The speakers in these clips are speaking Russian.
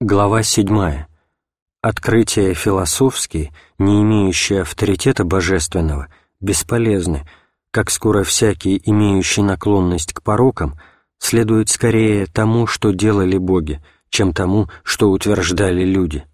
Глава 7. Открытия философские, не имеющие авторитета божественного, бесполезны, как скоро всякий, имеющий наклонность к порокам, следует скорее тому, что делали боги, чем тому, что утверждали люди.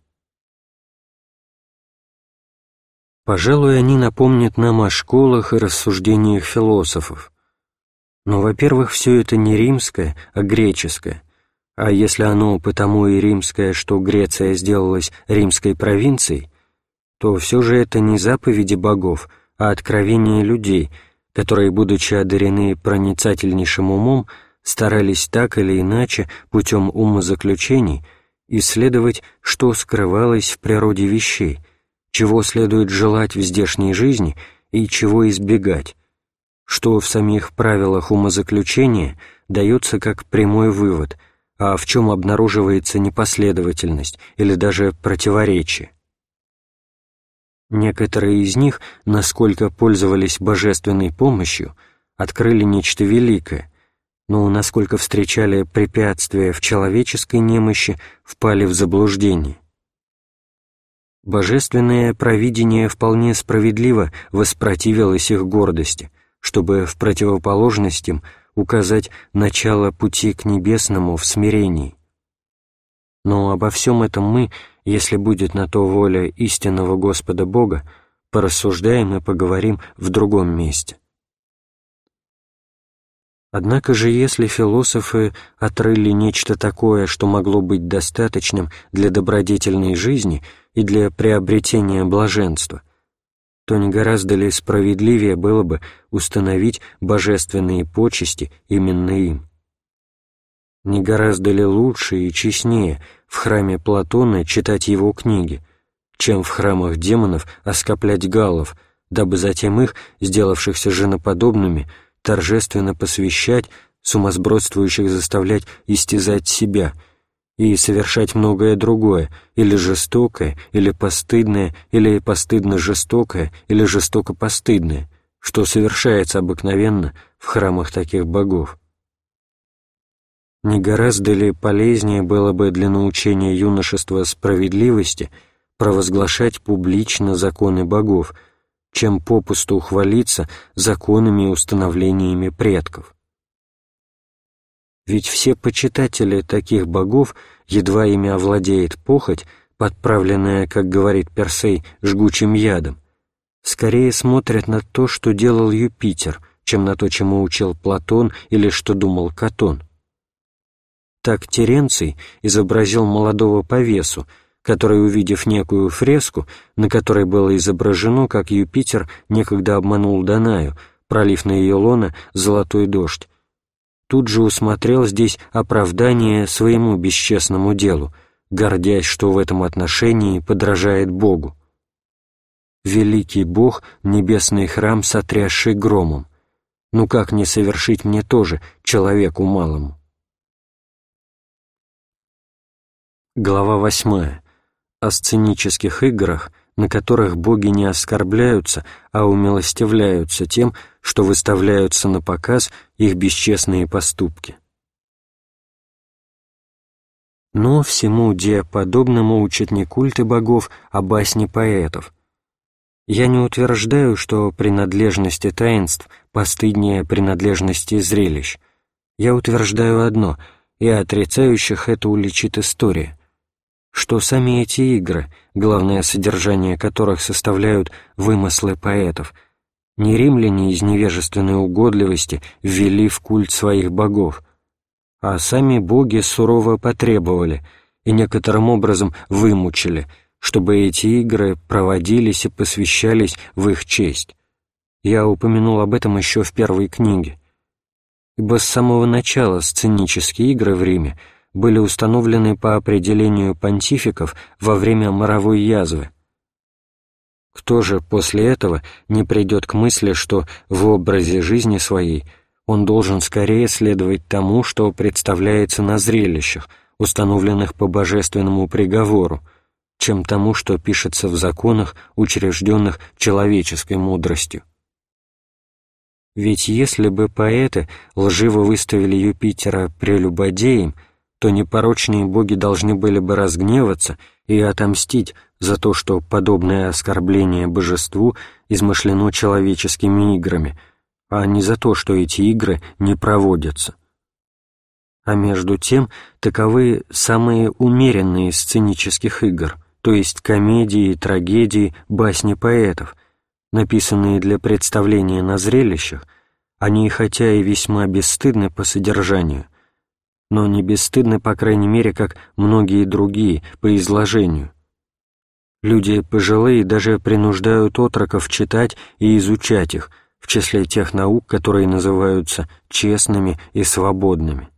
Пожалуй, они напомнят нам о школах и рассуждениях философов. Но, во-первых, все это не римское, а греческое. А если оно потому и римское, что Греция сделалась римской провинцией, то все же это не заповеди богов, а откровения людей, которые, будучи одарены проницательнейшим умом, старались так или иначе путем умозаключений исследовать, что скрывалось в природе вещей, чего следует желать в здешней жизни и чего избегать, что в самих правилах умозаключения дается как прямой вывод, а в чем обнаруживается непоследовательность или даже противоречие. Некоторые из них, насколько пользовались божественной помощью, открыли нечто великое, но насколько встречали препятствия в человеческой немощи, впали в заблуждение. Божественное провидение вполне справедливо воспротивилось их гордости, чтобы в противоположность им указать начало пути к небесному в смирении. Но обо всем этом мы, если будет на то воля истинного Господа Бога, порассуждаем и поговорим в другом месте. Однако же, если философы отрыли нечто такое, что могло быть достаточным для добродетельной жизни и для приобретения блаженства, то не гораздо ли справедливее было бы установить божественные почести именно им? Не гораздо ли лучше и честнее в храме Платона читать его книги, чем в храмах демонов оскоплять галлов, дабы затем их, сделавшихся женоподобными, торжественно посвящать, сумасбродствующих заставлять истязать себя и совершать многое другое, или жестокое, или постыдное, или постыдно-жестокое, или жестоко-постыдное, что совершается обыкновенно в храмах таких богов. Не гораздо ли полезнее было бы для научения юношества справедливости провозглашать публично законы богов, чем попусту хвалиться законами и установлениями предков? Ведь все почитатели таких богов, едва ими овладеет похоть, подправленная, как говорит Персей, жгучим ядом, скорее смотрят на то, что делал Юпитер, чем на то, чему учил Платон или что думал Катон. Так Теренций изобразил молодого повесу, который, увидев некую фреску, на которой было изображено, как Юпитер некогда обманул Данаю, пролив на ее лоно золотой дождь, тут же усмотрел здесь оправдание своему бесчестному делу, гордясь, что в этом отношении подражает Богу. «Великий Бог, небесный храм, сотрясший громом, ну как не совершить мне тоже, человеку малому?» Глава 8. О сценических играх, на которых боги не оскорбляются, а умилостивляются тем, что выставляются на показ их бесчестные поступки. Но всему подобному учат не культы богов, а басни поэтов. Я не утверждаю, что принадлежности таинств постыднее принадлежности зрелищ. Я утверждаю одно, и отрицающих это уличит история, что сами эти игры, главное содержание которых составляют вымыслы поэтов, не римляне из невежественной угодливости ввели в культ своих богов, а сами боги сурово потребовали и некоторым образом вымучили, чтобы эти игры проводились и посвящались в их честь. Я упомянул об этом еще в первой книге. Ибо с самого начала сценические игры в Риме были установлены по определению понтификов во время моровой язвы. Кто же после этого не придет к мысли, что в образе жизни своей он должен скорее следовать тому, что представляется на зрелищах, установленных по божественному приговору, чем тому, что пишется в законах, учрежденных человеческой мудростью? Ведь если бы поэты лживо выставили Юпитера прелюбодеем, то непорочные боги должны были бы разгневаться и отомстить за то, что подобное оскорбление божеству измышлено человеческими играми, а не за то, что эти игры не проводятся. А между тем, таковы самые умеренные из сценических игр, то есть комедии, трагедии, басни поэтов, написанные для представления на зрелищах. Они хотя и весьма бесстыдны по содержанию, но не бесстыдны, по крайней мере, как многие другие по изложению. Люди пожилые даже принуждают отроков читать и изучать их в числе тех наук, которые называются честными и свободными.